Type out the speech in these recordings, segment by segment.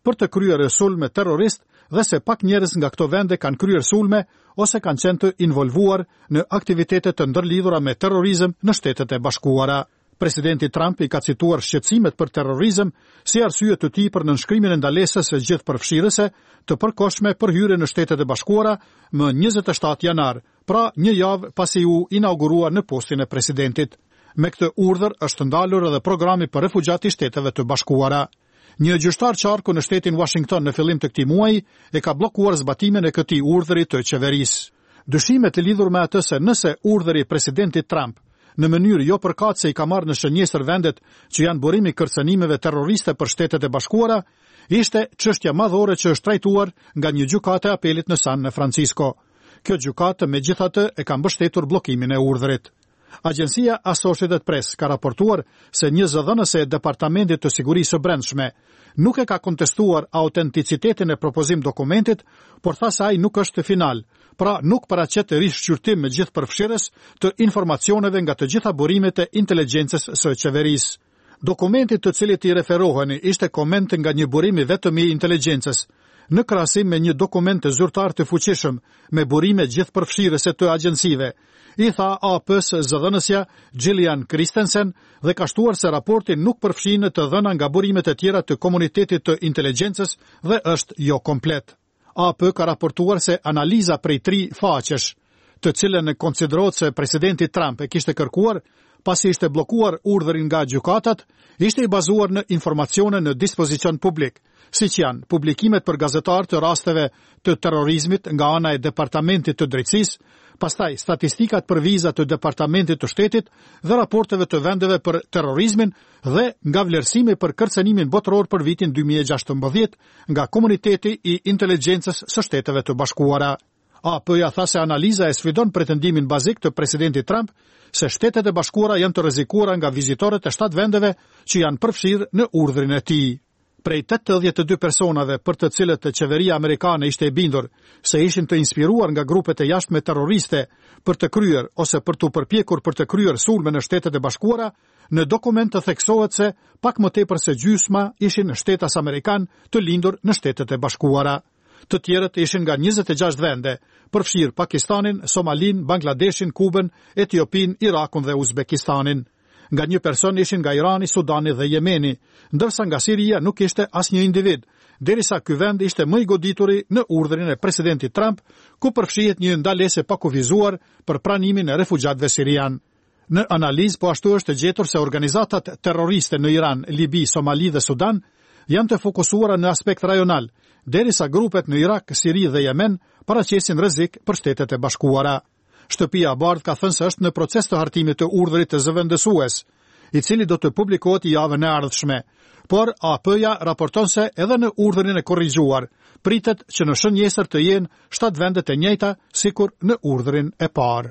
për të kryer sulme terrorist dhe se pak njerëz nga këto vende kanë kryer sulme ose kanë qenë të involvuar në aktivitete të ndërlidhura me terrorizëm në Shtetet e Bashkuara. Presidenti Trump i ka cituar shqetësimet për terrorizëm si arsye të tij për nënshkrimin e ndalesës së gjithëpërfshirëse të përkohshme për hyrje në Shtetet e Bashkuara më 27 janar, pra një javë pasi u inaugurua në postin e presidentit. Me këtë urdhër është ndalur edhe programi për refugjat i Shteteve të Bashkuara. Një gjyqtar qarku në shtetin Washington në fillim të këtij muaji e ka bllokuar zbatimin e këtij urdhëri të qeverisë. Dyshimet e lidhur me atë se nëse urdhëri i presidentit Trump në mënyrë jo përkatëse i ka marrë në shënjesër vendet që janë burimi kërcënimeve terroriste për Shtetet e Bashkuara, ishte çështja madhore që është trajtuar nga një gjykatë e apelit në San Francisco. Kjo gjykatë megjithatë e ka mbështetur bllokimin e urdhërit. Agjencia Associated Press ka raportuar se një zëdhënëse e Departamentit të Sigurisë së Brendshme nuk e ka kontestuar autenticitetin e propozim dokumentit, por tha se ai nuk është final, pra nuk paraqet rishqyrtim me gjithëpërfshirës të informacioneve nga të gjitha burimet e inteligjencës së qeverisë. Dokumenti të cilit i referoheni ishte koment nga një burim i vetëm i inteligjencës, në krahasim me një dokument të zyrtar të fuqishëm me burime gjithëpërfshirëse të agjencive, i tha AP-s zëdhënësja Gillian Christensen dhe ka shtuar se raporti nuk përfshin të dhëna nga burimet e tjera të komunitetit të inteligjencës dhe është jo komplet. AP ka raportuar se analiza prej 3 faqesh, të cilën e konsiderohet se presidenti Trump e kishte kërkuar pasi ishte bllokuar urdhërin nga gjykatat, ishte i bazuar në informacione në dispozicion publik, siç janë publikimet për gazetar të rasteve të terrorizmit nga ana e Departamentit të Drejtësisë, pastaj statistikat për viza të Departamentit të Shtetit dhe raporteve të vendeve për terrorizmin dhe nga vlerësimi për kërcënimin botëror për vitin 2016 nga komuniteti i inteligjencës së Shteteve të Bashkuara. AP-ja tha se analiza e sfidon pretendimin bazik të presidentit Trump se Shtetet e Bashkuara janë të rrezikuara nga vizitorët e 7 vendeve që janë përfshirë në urdhrin e tij. Prej 82 personave për të cilët qeveria amerikane ishte e bindur se ishin të inspiruar nga grupet e jashtme terroriste për të kryer ose për të përpjekur për të kryer sulme në Shtetet e Bashkuara, në dokument të theksohet se pak më tepër se gjysma ishin shtetas amerikan të lindur në Shtetet e Bashkuara. Të tjerët ishin nga 26 vende, përfshirë Pakistanin, Somalin, Bangladeshin, Kubën, Etiopin, Irakun dhe Uzbekistanin. Nga një person ishin nga Irani, Sudani dhe Jemeni, ndërsa nga Siria nuk ishte asnjë individ, derisa ky vend ishte më i godituri në urdhrin e presidentit Trump, ku përfshihet një ndalesë pa kufizuar për pranimin e refugjatëve sirian. Në analizë po ashtu është gjetur se organizatat terroriste në Iran, Libi, Somali dhe Sudan janë të fokusuara në aspekt rajonal, derisa grupet në Irak, Siri dhe Yemen paraqesin rrezik për Shtetet e Bashkuara. Shtëpia e Bardhë ka thënë se është në proces të hartimit të urdhrit të zëvendësues, i cili do të publikohet javën e ardhshme, por AP-ja raporton se edhe në urdhrin e korrigjuar pritet që në shënjesër të jenë 7 vendet e njëjta sikur në urdhrin e parë.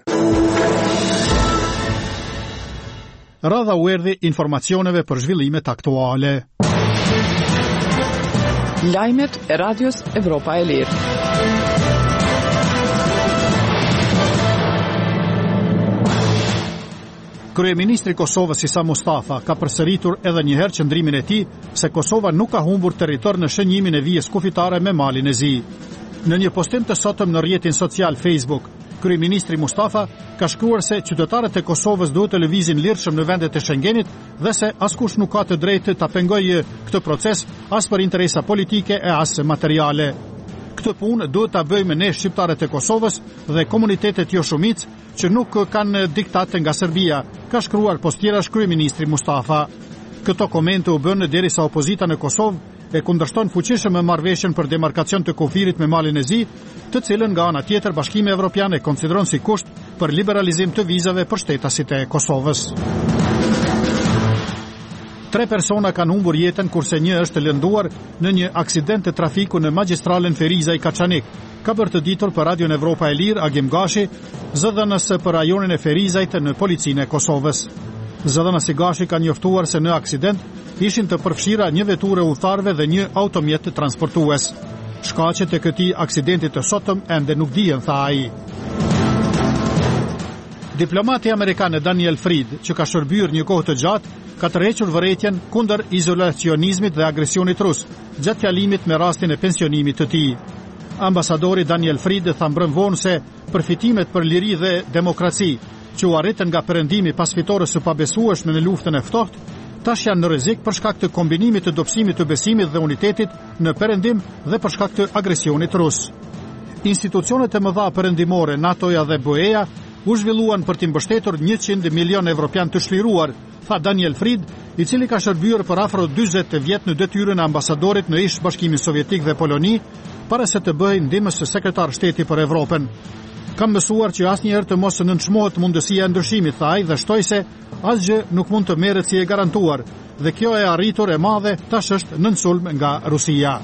Radha u erdhi informacioneve për zhvillimet aktuale. Lajmet e Radios Evropa e Lirë. Kryeministri i Kosovës Isa Mustafa ka përsëritur edhe një herë qëndrimin e tij se Kosova nuk ka humbur territor në shënjimin e vijës kufitare me Malin e Zi. Në një postim të sotëm në rrjetin social Facebook, kryeministri Mustafa ka shkruar se qytetarët e Kosovës duhet të lëvizin lirshëm në vendet e Schengenit dhe se askush nuk ka të drejtë ta pengojë këtë proces as për interesa politike e as materiale. Këtë punë duhet ta bëjmë ne shqiptarët e Kosovës dhe komunitetet jo shumicë që nuk kanë diktate nga Serbia, ka shkruar postjerash kryeministri Mustafa. Këto komente u bën derisa opozita në Kosovë e kundërshton fuqishëm marrëveshjen për demarkacion të kufirit me Malin e Zi, të cilën nga ana tjetër Bashkimi Evropian e konsideron si kusht për liberalizim të vizave për shtetasit e Kosovës. 3 persona kanë humbur jetën kurse një është lënduar në një aksident të trafiku në magjistralen Ferizaj Kaçanik, ka bërë të ditur për Radion Evropa e Lirë Agim Gashi, zëdhënës për rajonin e Ferizajt në policinë e Kosovës. Zëdhënës i Gashi ka njoftuar se në aksident ishin të përfshira një veturë udhëtarëve dhe një automjet transportues. Shkaqet e këtij aksidenti të sotëm ende nuk dihen, tha ai. Diplomati amerikan Daniel Fried, që ka shërbyer një kohë të gjatë ka tërhequr vërejtjen kundër izolacionizmit dhe agresionit rus, gjatë fjalimit me rastin e pensionimit të tij. Ambasadori Daniel Fried tha mbrëm vonë se përfitimet për liri dhe demokraci që u arritën nga perëndimi pas fitores së pabesueshme në luftën e ftohtë, tash janë në rrezik për shkak të kombinimit të dobësimit të besimit dhe unitetit në perëndim dhe për shkak të agresionit rus. Institucionet e mëdha perëndimore, NATO-ja dhe BE-ja, u zhvilluan për t'i mbështetur 100 milion evropian të shliruar, tha Daniel Fried, i cili ka shërbyer për afro 40 vjet në detyrën e ambasadorit në ish Bashkimin Sovjetik dhe Poloni, para se të bëhej ndihmës së sekretar shteti për Evropën. Kam mësuar që asnjëherë të mos nënçmohet mundësia e ndryshimit, tha ai, dhe shtoi se asgjë nuk mund të merret si e garantuar, dhe kjo e arritur e madhe tash është nën sulm nga Rusia.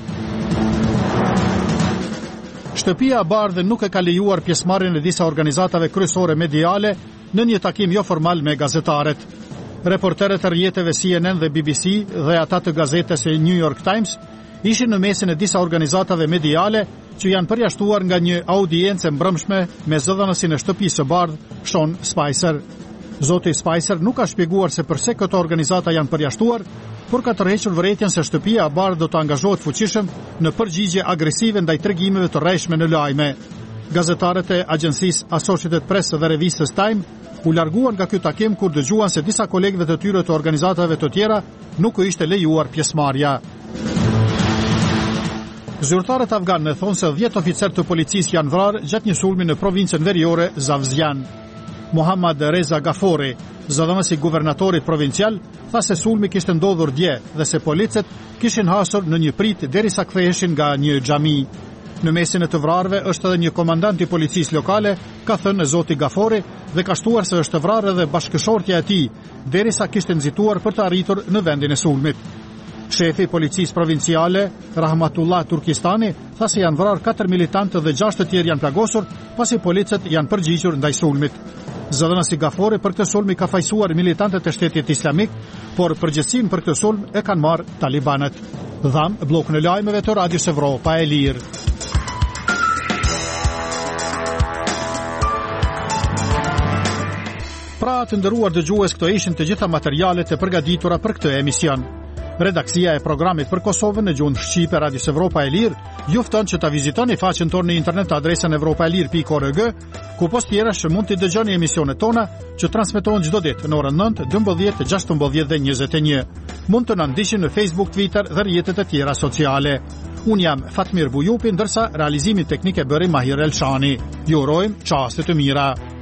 Shtëpia e Bardhë nuk e ka lejuar pjesëmarrjen e disa organizatave kryesore mediale në një takim jo formal me gazetarët. Reporterët e rrjeteve CNN dhe BBC dhe ata të gazetës e New York Times ishin në mesin e disa organizatave mediale që janë përjashtuar nga një audiencë mbrëmshme me zëdhënësin e shtëpisë së Bardhë, Sean Spicer. Zoti Spicer nuk ka shpjeguar se përse këto organizata janë përjashtuar, por ka tërhequr vërejtjen se shtëpia e Bardhë do të angazhohet fuqishëm në përgjigje agresive ndaj tregimeve të rrejshme në lajme. Gazetarët e agjencisë Associated Press dhe revistës Time u larguan nga ky takim kur dëgjuan se disa kolegëve të tyre të organizatave të tjera nuk u ishte lejuar pjesëmarrja. Zyrtarët afganë thonë se 10 oficerë të policisë janë vrarë gjatë një sulmi në provincën veriore Zavzian. Muhammad Reza Gafori, zëdhënësi guvernatorit provincial, tha se sulmi kishte ndodhur dje dhe se policët kishin hasur në një prit derisa ktheheshin nga një xhami. Në mesin e të vrarëve është edhe një komandant i policisë lokale, ka thënë zoti Gafori, dhe ka shtuar se është vrarë edhe bashkëshortja e tij, derisa kishte nxituar për të arritur në vendin e sulmit. Shefi i policisë provinciale, Rahmatullah Turkistani, tha se janë vrarë 4 militantë dhe 6 të tjerë janë plagosur, pasi policët janë përgjigjur ndaj sulmit. Zëdhënësi Gafori për këtë sulm i ka fajsuar militantët e Shtetit Islamik, por përgjegjësinë për këtë sulm e kanë marrë talibanët. Dham blokun e lajmeve të Radios Evropa e Lirë. Pra të nderuar dëgjues, këto ishin të gjitha materialet e përgatitura për këtë emision. Redaksia e programit për Kosovën në gjuhën shqipe Radios Evropa e Lirë ju fton që ta vizitoni faqen tonë në internet adresën evropaelir.org, ku post tjera që mund të dëgjoni emisionet tona që transmetohen çdo ditë në orën 9, 12, 16 dhe 21. Mund të na ndiqni në Facebook, Twitter dhe rrjetet e tjera sociale. Unë jam Fatmir Bujupi, ndërsa realizimin teknik e bëri Mahir Elshani. Ju urojmë çaste të mira.